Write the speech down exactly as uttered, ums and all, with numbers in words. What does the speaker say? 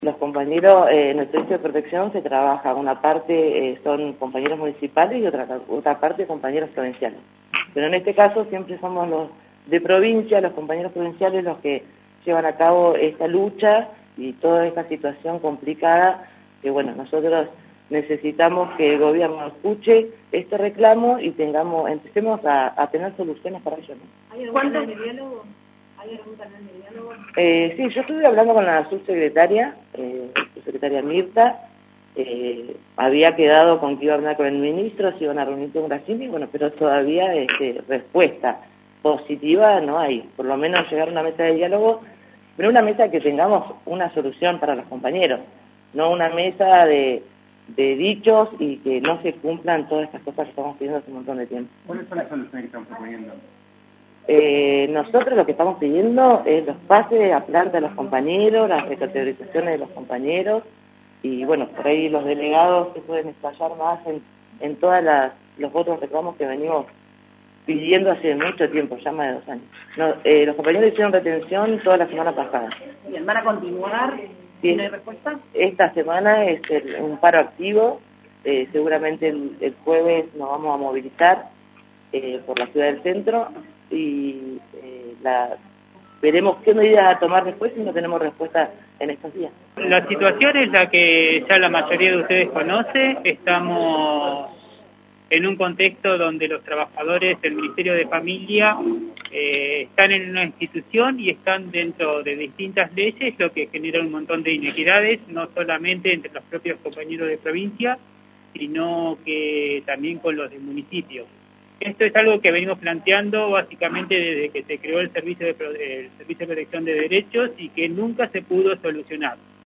Los compañeros eh, en el servicio de protección se trabaja, una parte eh, son compañeros municipales y otra, otra parte compañeros provinciales. Pero en este caso siempre somos los de provincia, los compañeros provinciales los que llevan a cabo esta lucha y toda esta situación complicada que bueno, nosotros necesitamos que el gobierno escuche este reclamo y tengamos, empecemos a, a tener soluciones para ello, ¿no? ¿Hay algún canal de diálogo? ¿Hay algún canal de diálogo? Eh, sí, yo estuve hablando con la subsecretaria, eh, subsecretaria Mirta, eh, había quedado con que iba a hablar con el ministro, se iban a reunir con Gracini, bueno, pero todavía este, respuesta positiva no hay, por lo menos llegar a una mesa de diálogo, pero una mesa que tengamos una solución para los compañeros, no una mesa de, de dichos y que no se cumplan todas estas cosas que estamos pidiendo hace un montón de tiempo. ¿Cuáles son las soluciones que están proponiendo? Eh, nosotros lo que estamos pidiendo es los pases a planta de los compañeros, las recategorizaciones de los compañeros y bueno, por ahí los delegados se pueden explayar más en, en todos los otros reclamos que venimos pidiendo hace mucho tiempo, ya más de dos años. No, eh, los compañeros hicieron retención toda la semana pasada. Bien, ¿van a continuar? Sí, ¿No hay respuesta? Esta semana es el, un paro activo, eh, seguramente el, el jueves nos vamos a movilizar eh, por la ciudad del centro y eh, la, veremos qué medidas a tomar después si no tenemos respuesta en estos días. La situación es la que ya la mayoría de ustedes conoce. Estamos en un contexto donde los trabajadores del Ministerio de Familia eh, están en una institución y están dentro de distintas leyes, lo que genera un montón de inequidades, no solamente entre los propios compañeros de provincia, sino que también con los del municipio. Esto es algo que venimos planteando básicamente desde que se creó el Servicio de, Pro- el Servicio de Protección de Derechos y que nunca se pudo solucionar.